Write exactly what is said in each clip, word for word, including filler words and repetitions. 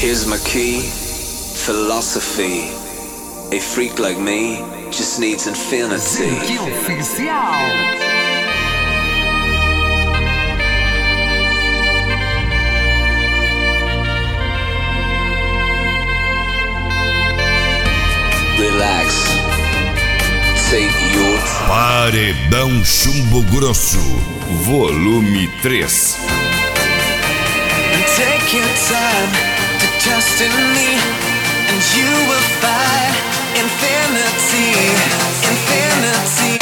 Here's my key, philosophy. A freak like me just needs infinity. Que oficial! Relax. Take your time. Paredão Chumbo Grosso, volume três. Take your time to trust in me, and you will find infinity, infinity.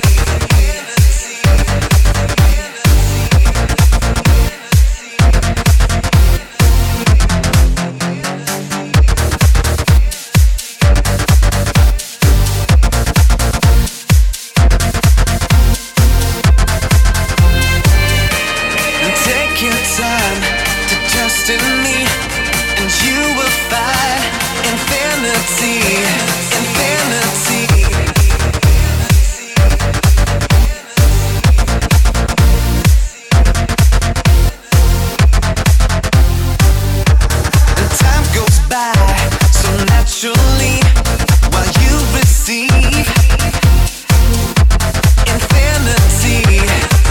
Take your time to trust in me, and you will find infinity, infinity. And time goes by so naturally while you receive infinity.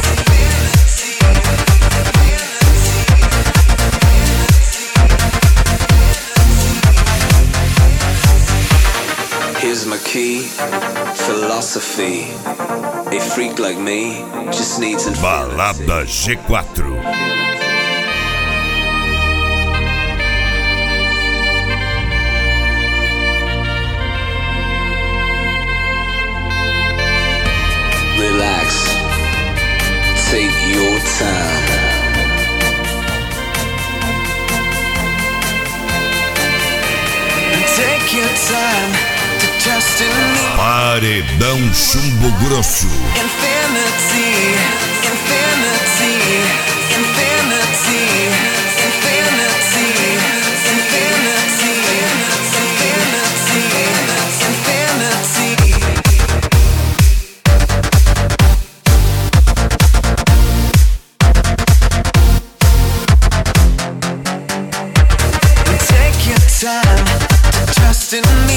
Here's my key, philosophy. A freak like me just needs infinity. Balada G quatro. Relax. Take your time. Take your time to trust in me. Paredão Chumbo Grosso. Infinity, infinity, infinity, infinity, infinity, infinity, infinity. Take your time to trust in me.